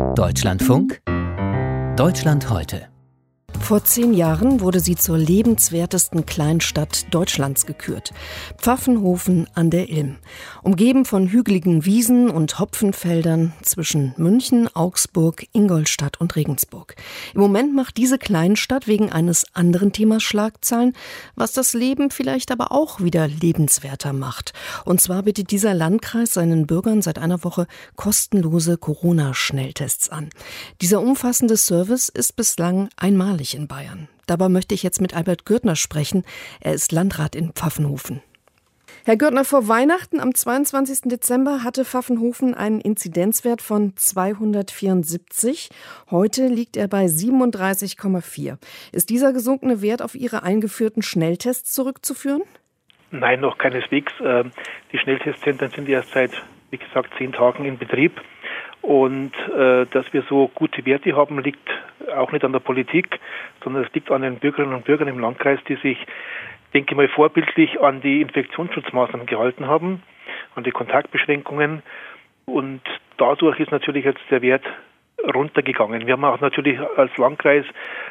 Deutschlandfunk Deutschland heute. Vor 10 Jahren wurde sie zur lebenswertesten Kleinstadt Deutschlands gekürt. Pfaffenhofen an der Ilm. Umgeben von hügeligen Wiesen und Hopfenfeldern zwischen München, Augsburg, Ingolstadt und Regensburg. Im Moment macht diese Kleinstadt wegen eines anderen Themas Schlagzeilen, was das Leben vielleicht aber auch wieder lebenswerter macht. Und zwar bietet dieser Landkreis seinen Bürgern seit einer Woche kostenlose Corona-Schnelltests an. Dieser umfassende Service ist bislang einmalig in Bayern. Dabei möchte ich jetzt mit Albert Gürtner sprechen. Er ist Landrat in Pfaffenhofen. Herr Gürtner, vor Weihnachten am 22. Dezember hatte Pfaffenhofen einen Inzidenzwert von 274. Heute liegt er bei 37,4. Ist dieser gesunkene Wert auf Ihre eingeführten Schnelltests zurückzuführen? Nein, noch keineswegs. Die Schnelltestzentren sind erst seit, wie gesagt, 10 Tagen in Betrieb. Und dass wir so gute Werte haben, liegt auch nicht an der Politik, sondern es liegt an den Bürgerinnen und Bürgern im Landkreis, die sich, denke ich mal, vorbildlich an die Infektionsschutzmaßnahmen gehalten haben, an die Kontaktbeschränkungen. Und dadurch ist natürlich jetzt der Wert runtergegangen. Wir haben auch natürlich als Landkreis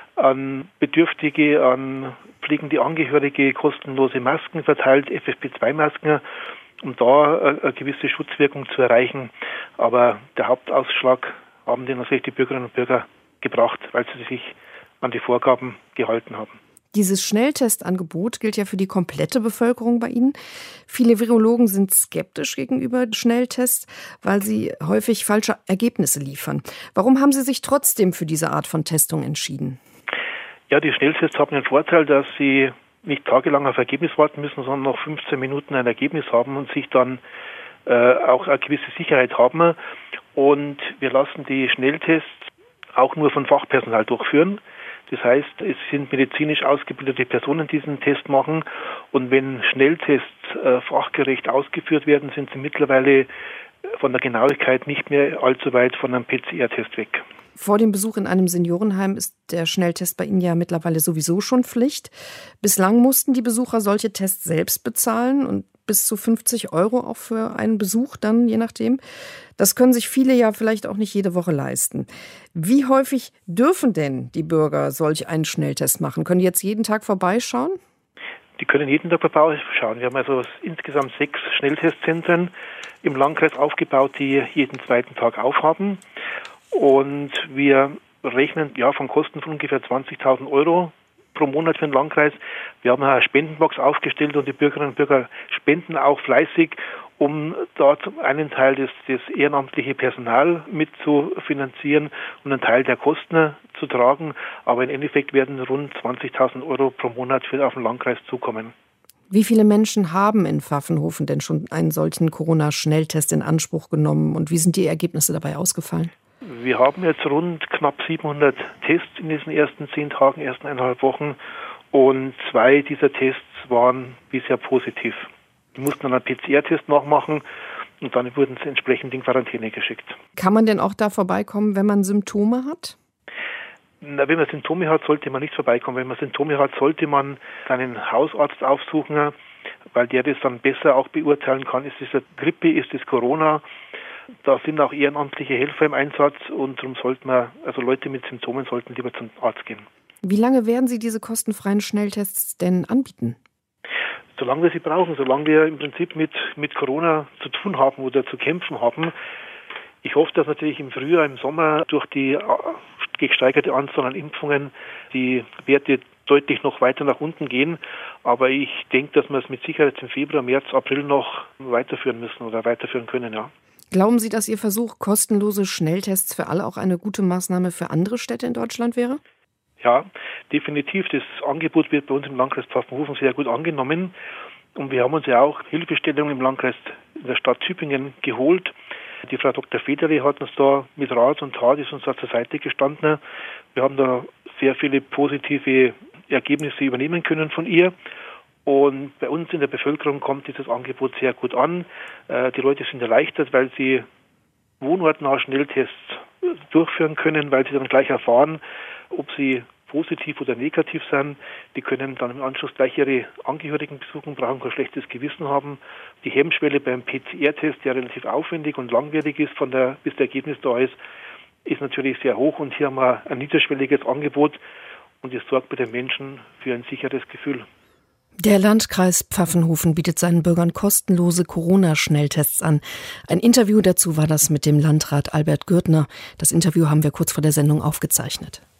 an Bedürftige, an pflegende Angehörige kostenlose Masken verteilt, FFP2-Masken, um da eine gewisse Schutzwirkung zu erreichen. Aber der Hauptausschlag haben den natürlich die Bürgerinnen und Bürger gebracht, weil sie sich an die Vorgaben gehalten haben. Dieses Schnelltestangebot gilt ja für die komplette Bevölkerung bei Ihnen. Viele Virologen sind skeptisch gegenüber Schnelltests, weil sie häufig falsche Ergebnisse liefern. Warum haben Sie sich trotzdem für diese Art von Testung entschieden? Ja, die Schnelltests haben den Vorteil, dass sie nicht tagelang auf Ergebnis warten müssen, sondern nach 15 Minuten ein Ergebnis haben und sich dann auch eine gewisse Sicherheit haben. Und wir lassen die Schnelltests auch nur von Fachpersonal durchführen. Das heißt, es sind medizinisch ausgebildete Personen, die diesen Test machen. Und wenn Schnelltests fachgerecht ausgeführt werden, sind sie mittlerweile von der Genauigkeit nicht mehr allzu weit von einem PCR-Test weg. Vor dem Besuch in einem Seniorenheim ist der Schnelltest bei Ihnen ja mittlerweile sowieso schon Pflicht. Bislang mussten die Besucher solche Tests selbst bezahlen und bis zu 50 € auch für einen Besuch dann, je nachdem. Das können sich viele ja vielleicht auch nicht jede Woche leisten. Wie häufig dürfen denn die Bürger solch einen Schnelltest machen? Können die jetzt jeden Tag vorbeischauen? Die können jeden Tag vorbeischauen. Wir haben also insgesamt 6 Schnelltestzentren im Landkreis aufgebaut, die jeden zweiten Tag aufhaben. Und wir rechnen von Kosten von ungefähr 20.000 € pro Monat für den Landkreis. Wir haben eine Spendenbox aufgestellt und die Bürgerinnen und Bürger spenden auch fleißig, um dort einen Teil des ehrenamtliche Personal mitzufinanzieren und einen Teil der Kosten zu tragen. Aber im Endeffekt werden rund 20.000 € pro Monat auf den Landkreis zukommen. Wie viele Menschen haben in Pfaffenhofen denn schon einen solchen Corona-Schnelltest in Anspruch genommen und wie sind die Ergebnisse dabei ausgefallen? Wir haben jetzt rund knapp 700 Tests in diesen ersten 10 Tagen, ersten 1,5 Wochen und 2 dieser Tests waren bisher positiv. Die mussten dann einen PCR-Test nachmachen und dann wurden sie entsprechend in Quarantäne geschickt. Kann man denn auch da vorbeikommen, wenn man Symptome hat? Wenn man Symptome hat, sollte man nicht vorbeikommen. Wenn man Symptome hat, sollte man seinen Hausarzt aufsuchen, weil der das dann besser auch beurteilen kann. Ist es eine Grippe, ist es Corona? Da sind auch ehrenamtliche Helfer im Einsatz und darum Leute mit Symptomen sollten lieber zum Arzt gehen. Wie lange werden Sie diese kostenfreien Schnelltests denn anbieten? Solange wir sie brauchen, solange wir im Prinzip mit Corona zu tun haben oder zu kämpfen haben. Ich hoffe, dass natürlich im Frühjahr, im Sommer durch die gesteigerte Anzahl an Impfungen die Werte deutlich noch weiter nach unten gehen. Aber ich denke, dass wir es mit Sicherheit im Februar, März, April noch weiterführen müssen oder weiterführen können, ja. Glauben Sie, dass Ihr Versuch, kostenlose Schnelltests für alle auch eine gute Maßnahme für andere Städte in Deutschland wäre? Ja, definitiv. Das Angebot wird bei uns im Landkreis Pfaffenhofen sehr gut angenommen. Und wir haben uns ja auch Hilfestellungen im Landkreis in der Stadt Tübingen geholt. Die Frau Dr. Federle hat uns da mit Rat und Tat, ist uns da zur Seite gestanden. Wir haben da sehr viele positive Ergebnisse übernehmen können von ihr. Und bei uns in der Bevölkerung kommt dieses Angebot sehr gut an. Die Leute sind erleichtert, weil sie wohnortnahe Schnelltests durchführen können, weil sie dann gleich erfahren, ob sie positiv oder negativ sind. Die können dann im Anschluss gleich ihre Angehörigen besuchen, brauchen kein schlechtes Gewissen haben. Die Hemmschwelle beim PCR-Test, der relativ aufwendig und langwierig ist, bis das Ergebnis da ist, ist natürlich sehr hoch und hier haben wir ein niederschwelliges Angebot und es sorgt bei den Menschen für ein sicheres Gefühl. Der Landkreis Pfaffenhofen bietet seinen Bürgern kostenlose Corona-Schnelltests an. Ein Interview dazu war das mit dem Landrat Albert Gürtner. Das Interview haben wir kurz vor der Sendung aufgezeichnet.